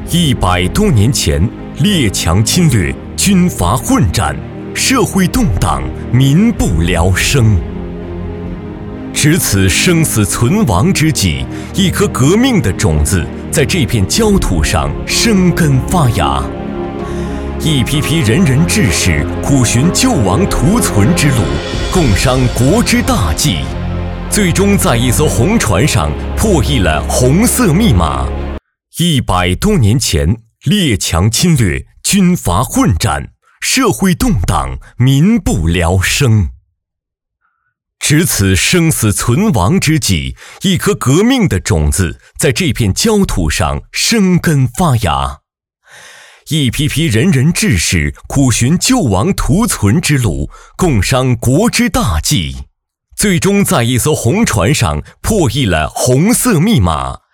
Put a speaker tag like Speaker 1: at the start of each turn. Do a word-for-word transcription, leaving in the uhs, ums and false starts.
Speaker 1: 一百多年前，列强侵略，军阀混战，社会动荡，民不聊生。值此生死存亡之际，一颗革命的种子在这片焦土上生根发芽。一批批仁人志士苦寻救亡图存之路，共商国之大计，最终在一艘红船上破译了红色密码。一百多年前，列强侵略，军阀混战，社会动荡，民不聊生。值此生死存亡之际，一颗革命的种子在这片焦土上生根发芽。一批批仁人志士苦寻救亡图存之路，共商国之大计，最终在一艘红船上破译了红色密码。